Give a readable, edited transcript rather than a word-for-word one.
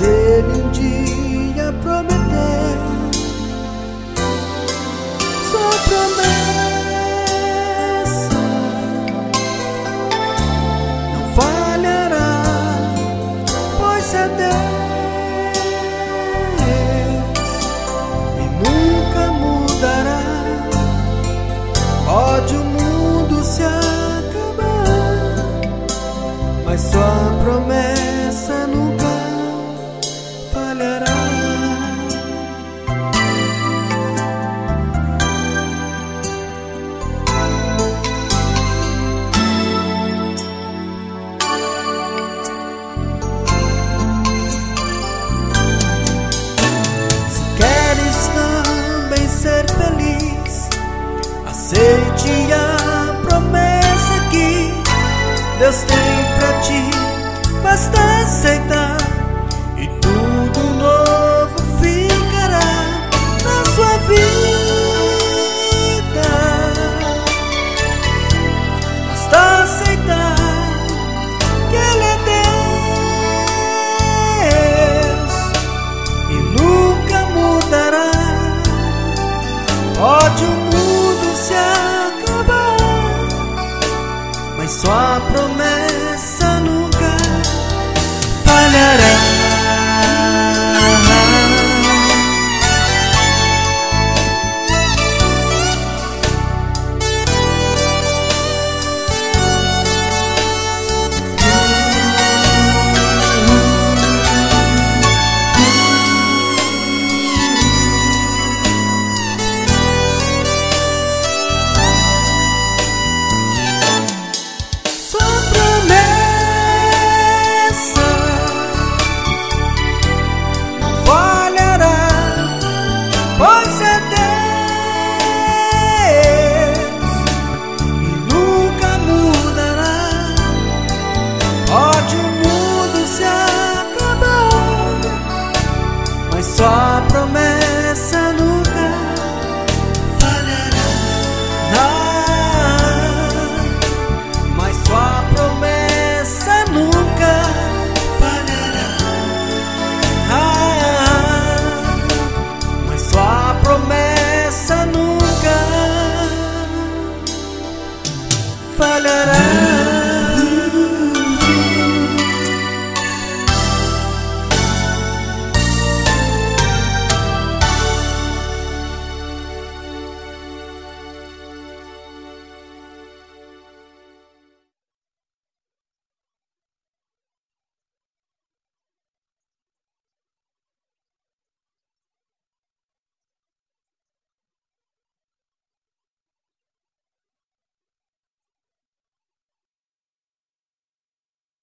Ele um dia prometeu, sua promessa não falhará, pois é Deus e nunca mudará. Pode o mundo se acabar, mas sua promessa nunca falhará. Se queres também ser feliz, aceite a promessa que Deus tem pra ti. Basta aceitar e tudo novo ficará na sua vida. Basta aceitar que Ele é Deus e nunca mudará. Pode o mundo se acabar, mas sua promessa